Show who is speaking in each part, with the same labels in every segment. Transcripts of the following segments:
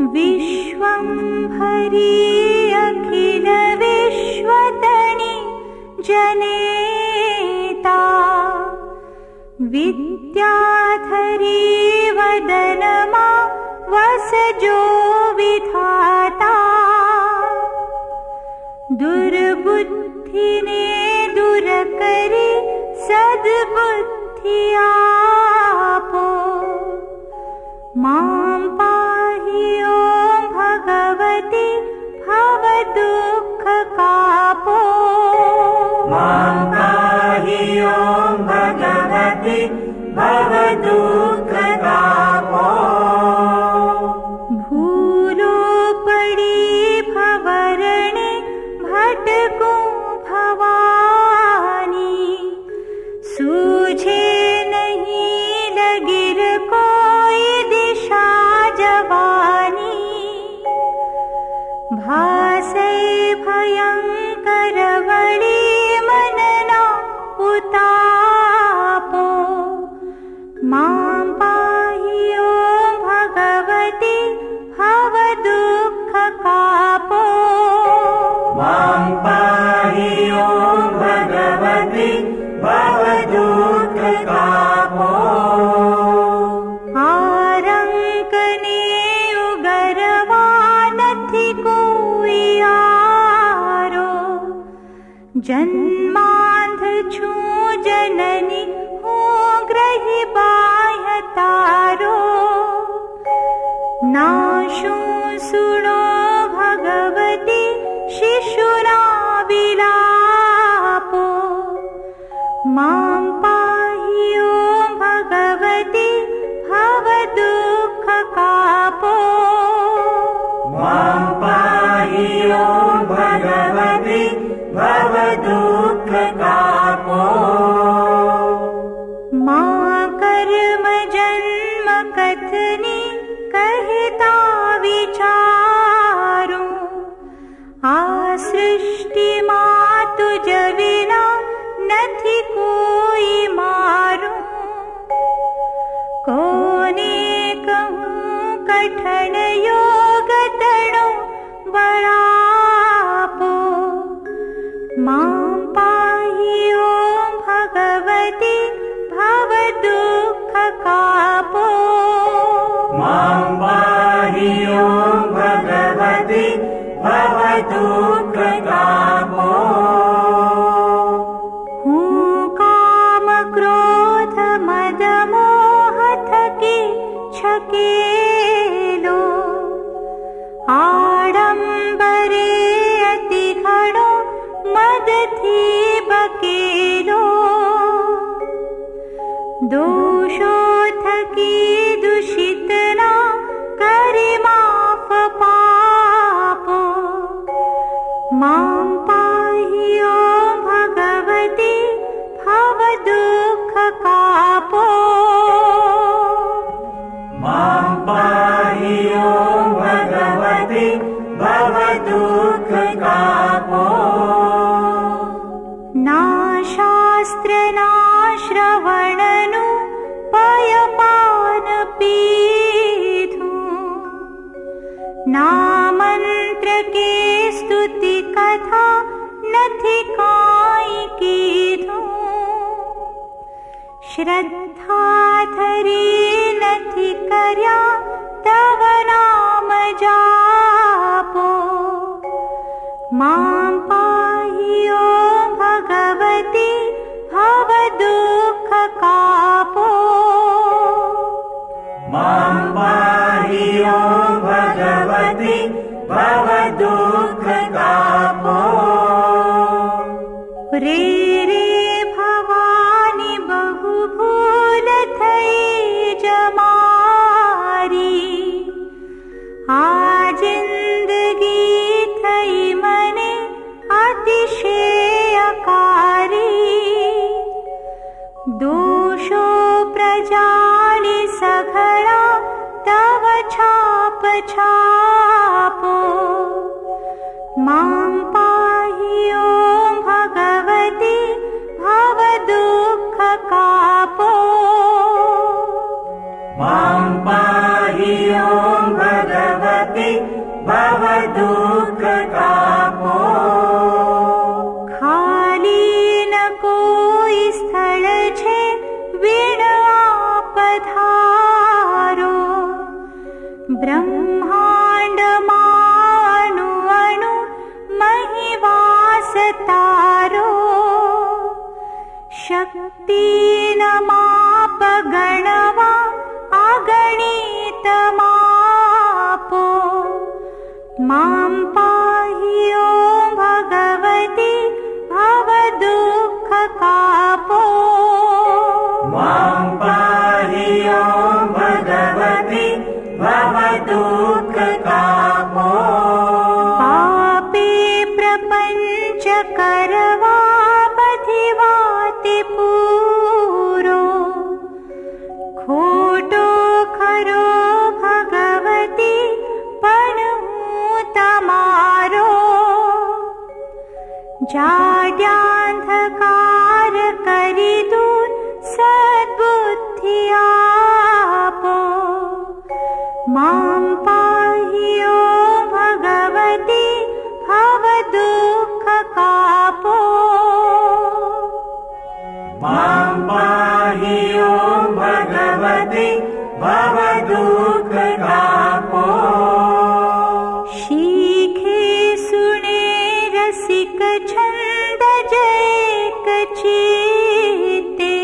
Speaker 1: विश्वंभरी अखिल विश्वतनि जनेता विद्याधरी वदनमा वसजो विधाता दुर्बुद्धिने दूर करी सद्बुद्धि आपो मां पाहि ओं भगवती भव दुःख कापो
Speaker 2: मां पाहि ओं भगवती भव दुःख कापो
Speaker 1: भूलो पड़ी भवरणे भटकूं भवानी सूझे नहीं लगिर कोई दिशा जवानी भासै भयंकर वळी मनना उतापो मां पाहि ओं भगवती भव दुःख कापो
Speaker 2: मां पाहि ओं भगवती भव दुःख कापो
Speaker 1: आरंकने उगरवा नथी कोई आरो जन्मांध छूं जननी हूँ ग्रही बाह्य तारो नाशूं सुनो भगवती शिशुना विलापो मां पाहि ओं भगवती भव दुःख कापो
Speaker 2: मां पाहि ओं भगवती भव दुःख कापो
Speaker 1: मां कर्म जन्म कथनी कहता विचारूं आ सृष्टि मां तुझ विना नथी कोई मारूं कोने कहूं कठन योग तणो बड़ापो मां पाहि ओं भगवती भव दुःख कापो
Speaker 2: मां पाहि ओं भगवती भव दुःख कापो
Speaker 1: हूँ काम क्रोध मद मोह थकी छकेलो आडंबरे अति घणो मद थी बकेलो दोषो थकी दूषित ना करी माफ पापो मां पाहि ओं भगवती भव दुःख कापो
Speaker 2: मां पाहि ओं भगवती भव दुःख कापो
Speaker 1: ना शास्त्र ना श्रवणनु पयपान पीधूं ना मंत्र के स्तुति कथा नथी काई कीधूं श्रद्धा धरी नथी कर्या तव नाम जापो मां पाहि ओं भगवती भव दुःख कापो
Speaker 2: मां पाहि ओं भगवती भव दुःख कापो
Speaker 1: रे रे भवानी बहु भूल थई जमारी आ जिंदगी थई मने अतिशयकारी दोषो प्रजाली सघळा तव छाप छापो मां पाहि ओं भगवती भव दुःख कापो
Speaker 2: मां पाहि ओं भगवती
Speaker 1: पधारो ब्रह्माण्डमाणु अणु महिवासतारो शक्तिनमाप गणवा अगणितमापो मां पाहि ॐ भगवति भवदुःखकापो
Speaker 2: मां पाहि ॐ भगवति भवदुःखकापो
Speaker 1: पापे प्रपञ्चकरवापधिवाति पूरो खोटो खरो भगवति तमारो जाड्यांधकार करि दूर सद्बुद्धियापो मां पाहि ॐ भगवति भवदुःखकापो
Speaker 2: मां पाहि ॐ भगवति भवदुःखकापो
Speaker 1: शीघ्रे सुने रसिक छंद जैक चीते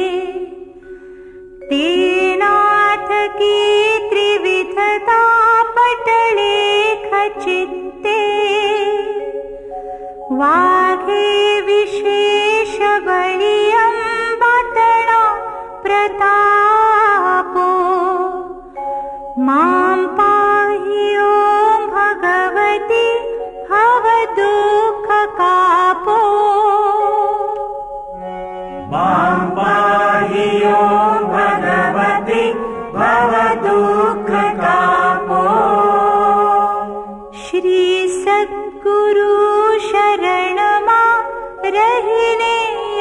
Speaker 1: तेनाथ की त्रिविधता पटले खचिते वाघे विशेष बलियं बतणा प्रतापो मां पाहि ॐ भगवति भवदुःखकापो
Speaker 2: मां पाहि ॐ भगवति भवदुःखकापो
Speaker 1: श्री सद्गुरु शरणमा रहिने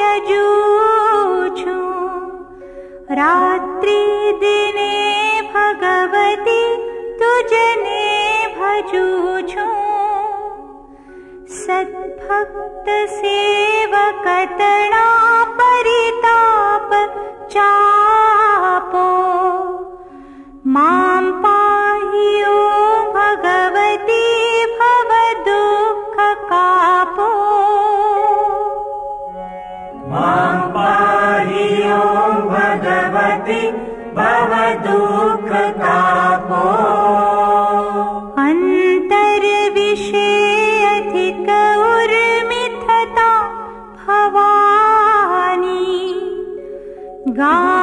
Speaker 1: यजूछु रात्रि दिने भगवति तुजने भजूछु सद्भक्त सेवकतणा परिताप चापो मां पाहि ॐ भगवति भवदुःखकापो
Speaker 2: मां पाहि ॐ भगवति भवदुःखकापो
Speaker 1: अन्तर्विषयाधिक उर्मिथता भवानी गा